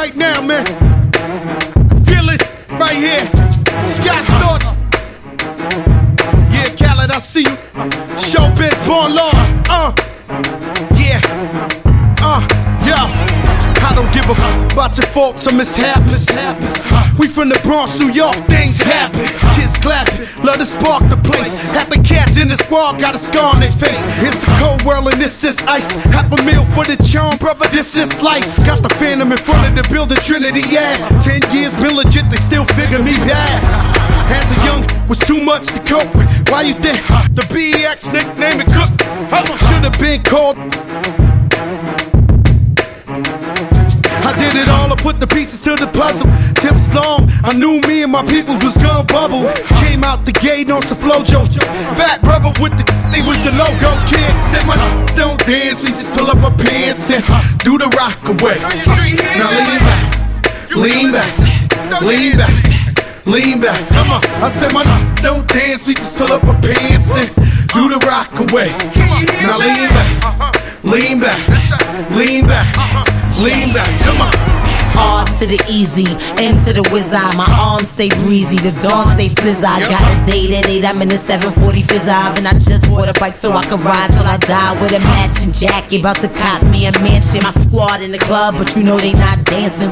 right now, man. Feel it right here. Scott Storch. Yeah, Khaled, I see you. Showbiz, born law. Yeah. Yo. I don't give a fuck about your faults or mishaps. We from the Bronx, New York, things happen. Kids clapping, love to spark the place. Half the cats in the squad got a scar on their face. It's a cold world and this is ice. Half a meal for the charm, brother, this is life. Got the Phantom in front of the building, Trinity, yeah. 10 years been legit, they still figure me bad. As a young, was too much to cope with. Why you think the BX nickname it Cook? Should've been called. I did it all, I put the pieces to the puzzle. Just as long, I knew me and my people was gonna bubble. Came out the gate on some flojo. Fat brother with the they was the logo kid. Said my don't dance, we just pull up our pants and do the rock away. Now lean back, lean back, lean back. Come on, I said my don't dance, we just pull up our pants and do the rock away. Now lean back, lean back, lean back. Lean back, come on. R to the easy, M to the whiz-eye. My arms stay breezy, the dawn stay fizz-eye. Got a date at 8, I'm in the 740 fizz-eye. And I just bought a bike so I can ride till I die. With a matching jacket, about to cop me a mansion. My squad in the club, but you know they not dancing.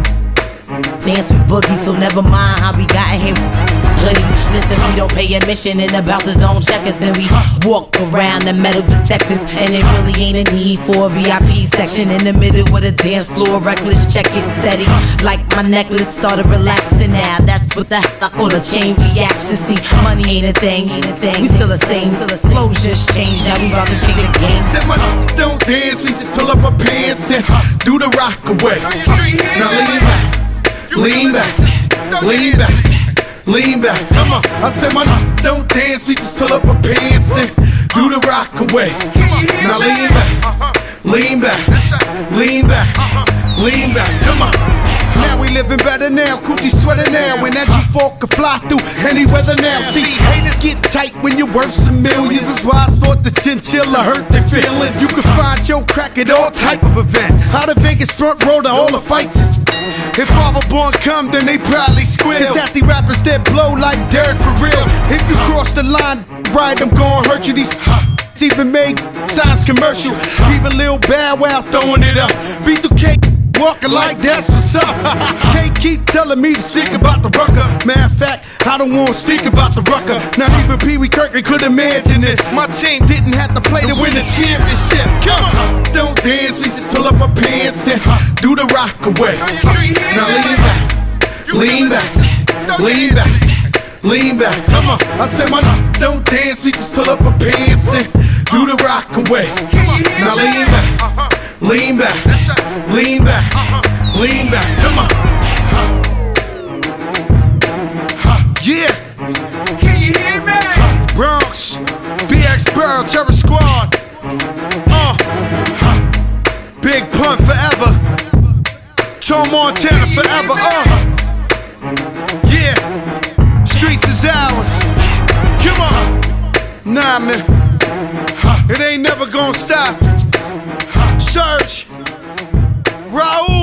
Dance with Boogie, so never mind how we got in here. Hoodies, listen, we don't pay admission and the bouncers don't check us. And we walk around the metal detectors. And it really ain't a need for a VIP section. In the middle with a dance floor, reckless, check it, setting. Like my necklace started relaxing now. That's what the hell I call a chain reaction. See, money ain't a thing, we still the same. Flow just changed, now we about to change the game. Said my don't dance, we just pull up our pants and do the rock away. Now lean back, lean back, lean back. Come on, I said my don't dance, we just pull up our pants and do the rock away. Now lean back, lean back, lean back, lean back. Come on. Now we living better now, coochie sweater now. When that G4 can fly through any weather now. See, haters get tight when you're worth some millions. That's why I thought the chinchilla hurt their feelings. You can find your crack at all type of events. Out of Vegas front row to all the fights. If Father Born come, then they probably squeal. Cause half the rappers that blow like Derek for real. If you cross the line, right, I'm gon' hurt you. These even made signs commercial. Even Lil Bow Wow throwing it up. B2K walking like that's what's up. Can't keep telling me to speak about the rucker. Matter of fact, I don't wanna speak about the rucker. Not even Pee Wee Kirkland could imagine this. My team didn't have to play to win the championship. Come on, don't dance, we just pull up our pants and do the rock away. Now lean back, lean back, lean back. Come on, I said my don't dance, we just pull up our pants and do the rock away. Now lean back. Lean back, lean back, lean back, come on. Yeah. Can you hear me? Bronx, BX Burrow, Terror Squad. Big Pun forever. Tom Montana forever. Yeah. Streets is ours. Come on. Nah, man. It ain't never gonna stop. Search Raul.